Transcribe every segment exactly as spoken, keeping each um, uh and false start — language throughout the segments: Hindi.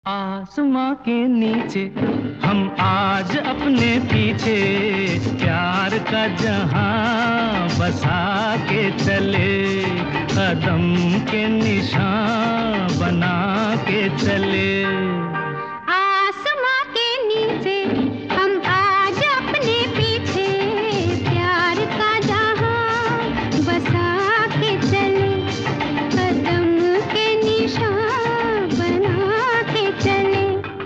आसमां के नीचे हम आज अपने पीछे प्यार का जहां बसा के चले, कदम के निशान बना के चले। आसमां के नीचे हम आज अपने पीछे प्यार का जहां बसा के चले, कदम के निशान बना के चले।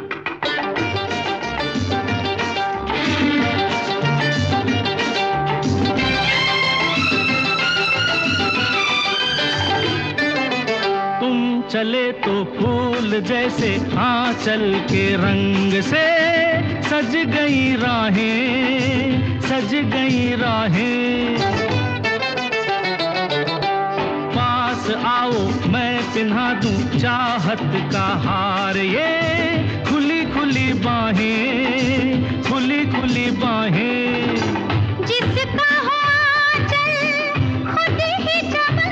तुम चले तो फूल जैसे आंचल के रंग से सज गई राहें, सज गई राहें। पास आओ मैं पिन्हा दूं चाहत का हार, ये खुली खुली बाहें, खुली खुली बाहें। जिसका हो आंचल खुद ही चमन,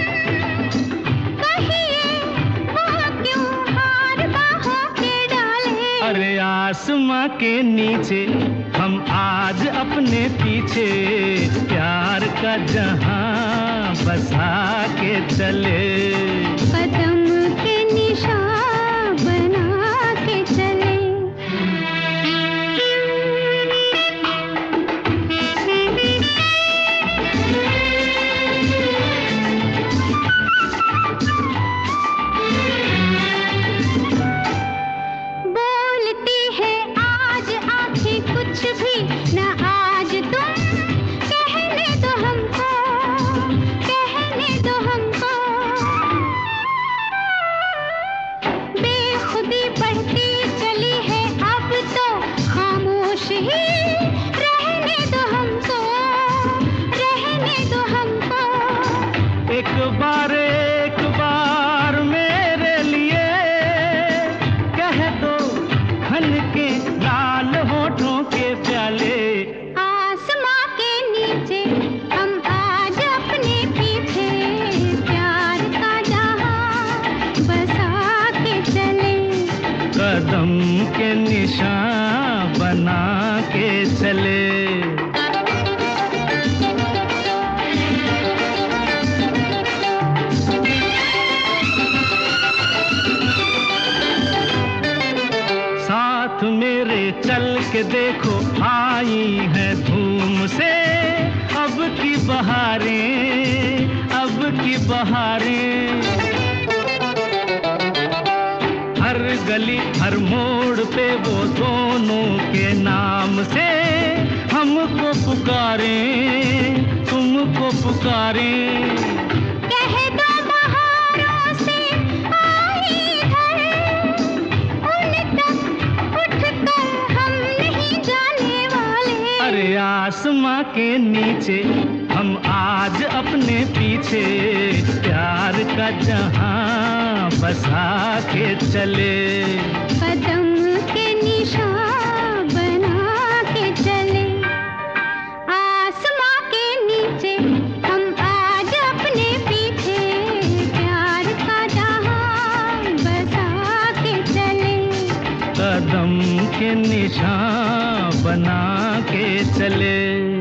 कहिए वो क्यों हार बाहों के डाले। अरे आसमां के नीचे हम आज अपने पीछे प्यार का जहां बसा के चले, कदम के निशान बना के चले। बोलती है आज आंखें कुछ भी न आज तुम, कहने दो हमको, कहने दो हमको। बेखुदी बढ़ती चली है अब तो खामोश ही रहने दो हमको, रहने दो हमको। एक बार एक बार मेरे लिए कह दो खन के लाल होठों के प्याले। आसमां के नीचे हम आज अपने पीछे प्यार का जहां बसा के चले, कदम के निशान बना के चले। साथ मेरे चल के देखो आई है धूम से अब की बहारें, अब की बहारें। हर गली हर मोड़ पे वो दोनों के नाम से हमको पुकारें, तुमको पुकारें। कह दो बहारों से आई इधर, उन तक उठकर हम नहीं जाने वाले। अरे आसमां के नीचे हम आज अपने पीछे प्यार का जहां बसा के चले, कदम के निशान बना के चले। आसमां के नीचे हम आज अपने पीछे प्यार का जहां बसा के चले, कदम के निशान बना के चले।